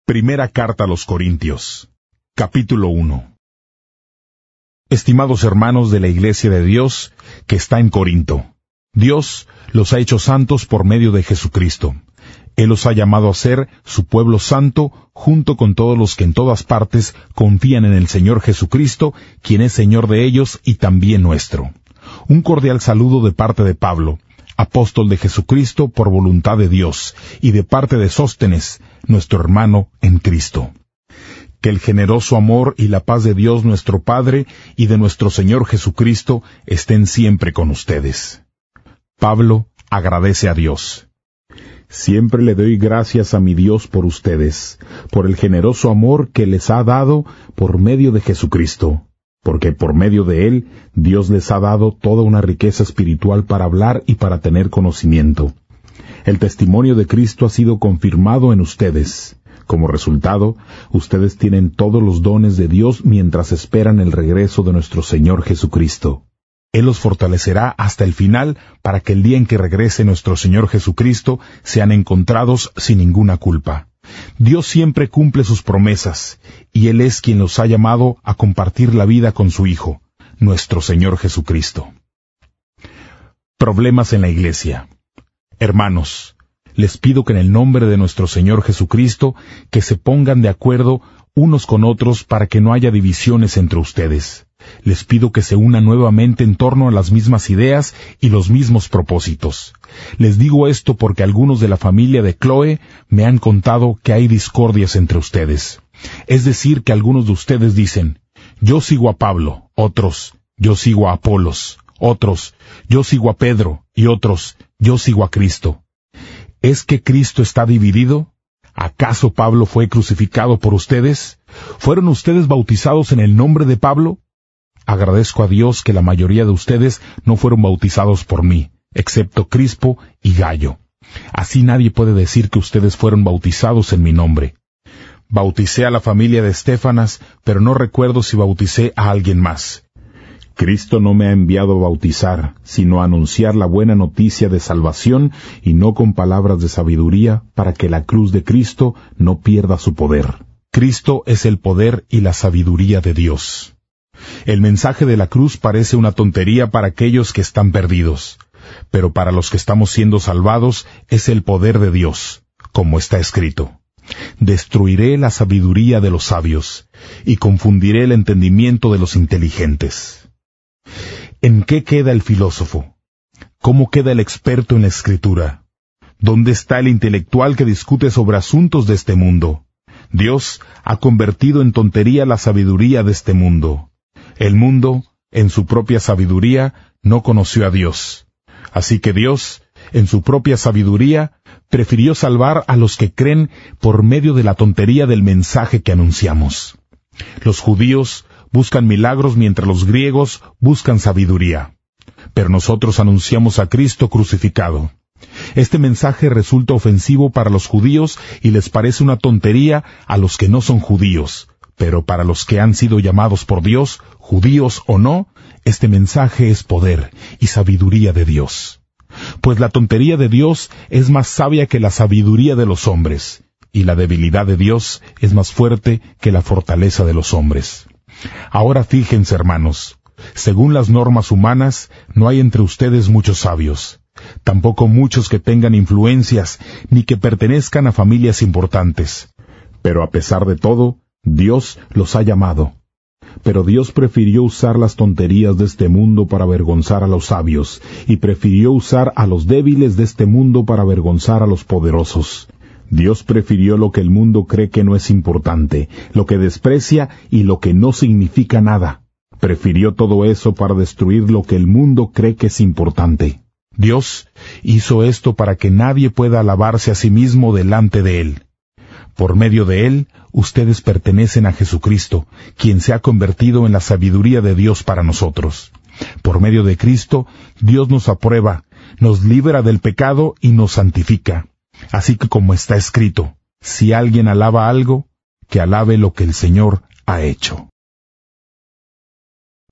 Primera carta a los Corintios, capítulo 1. Estimados hermanos de la Iglesia de Dios que está en Corinto, Dios los ha hecho santos por medio de Jesucristo. Él los ha llamado a ser su pueblo santo, junto con todos los que en todas partes confían en el Señor Jesucristo, quien es Señor de ellos y también nuestro. Un cordial saludo de parte de Pablo, apóstol de Jesucristo por voluntad de Dios, y de parte de Sóstenes, nuestro hermano en Cristo. Que el generoso amor y la paz de Dios nuestro Padre y de nuestro Señor Jesucristo estén siempre con ustedes. Pablo agradece a Dios. Siempre le doy gracias a mi Dios por ustedes, por el generoso amor que les ha dado por medio de Jesucristo, porque por medio de Él Dios les ha dado toda una riqueza espiritual para hablar y para tener conocimiento. El testimonio de Cristo ha sido confirmado en ustedes. Como resultado, ustedes tienen todos los dones de Dios mientras esperan el regreso de nuestro Señor Jesucristo. Él los fortalecerá hasta el final para que el día en que regrese nuestro Señor Jesucristo sean encontrados sin ninguna culpa. Dios siempre cumple sus promesas, y Él es quien los ha llamado a compartir la vida con su Hijo, nuestro Señor Jesucristo. Problemas en la Iglesia. Hermanos, les pido que en el nombre de nuestro Señor Jesucristo, que se pongan de acuerdo unos con otros para que no haya divisiones entre ustedes. Les pido que se unan nuevamente en torno a las mismas ideas y los mismos propósitos. Les digo esto porque algunos de la familia de Chloe me han contado que hay discordias entre ustedes. Es decir, que algunos de ustedes dicen, yo sigo a Pablo, otros, yo sigo a Apolos, otros, yo sigo a Pedro, y otros, yo sigo a Cristo. ¿Es que Cristo está dividido? ¿Acaso Pablo fue crucificado por ustedes? ¿Fueron ustedes bautizados en el nombre de Pablo? Agradezco a Dios que la mayoría de ustedes no fueron bautizados por mí, excepto Crispo y Gayo. Así nadie puede decir que ustedes fueron bautizados en mi nombre. Bauticé a la familia de Estéfanas, pero no recuerdo si bauticé a alguien más. Cristo no me ha enviado a bautizar, sino a anunciar la buena noticia de salvación, y no con palabras de sabiduría, para que la cruz de Cristo no pierda su poder. Cristo es el poder y la sabiduría de Dios. El mensaje de la cruz parece una tontería para aquellos que están perdidos, pero para los que estamos siendo salvados es el poder de Dios, como está escrito. Destruiré la sabiduría de los sabios, y confundiré el entendimiento de los inteligentes. ¿En qué queda el filósofo? ¿Cómo queda el experto en la escritura? ¿Dónde está el intelectual que discute sobre asuntos de este mundo? Dios ha convertido en tontería la sabiduría de este mundo. El mundo, en su propia sabiduría, no conoció a Dios. Así que Dios, en su propia sabiduría, prefirió salvar a los que creen por medio de la tontería del mensaje que anunciamos. Los judíos buscan milagros mientras los griegos buscan sabiduría. Pero nosotros anunciamos a Cristo crucificado. Este mensaje resulta ofensivo para los judíos y les parece una tontería a los que no son judíos. Pero para los que han sido llamados por Dios, judíos o no, este mensaje es poder y sabiduría de Dios. Pues la tontería de Dios es más sabia que la sabiduría de los hombres, y la debilidad de Dios es más fuerte que la fortaleza de los hombres. Ahora fíjense, hermanos, según las normas humanas, no hay entre ustedes muchos sabios, tampoco muchos que tengan influencias, ni que pertenezcan a familias importantes. Pero a pesar de todo, Dios los ha llamado. Pero Dios prefirió usar las tonterías de este mundo para avergonzar a los sabios, y prefirió usar a los débiles de este mundo para avergonzar a los poderosos. Dios prefirió lo que el mundo cree que no es importante, lo que desprecia y lo que no significa nada. Prefirió todo eso para destruir lo que el mundo cree que es importante. Dios hizo esto para que nadie pueda alabarse a sí mismo delante de Él. Por medio de Él, ustedes pertenecen a Jesucristo, quien se ha convertido en la sabiduría de Dios para nosotros. Por medio de Cristo, Dios nos aprueba, nos libera del pecado y nos santifica. Así que como está escrito, si alguien alaba algo, que alabe lo que el Señor ha hecho.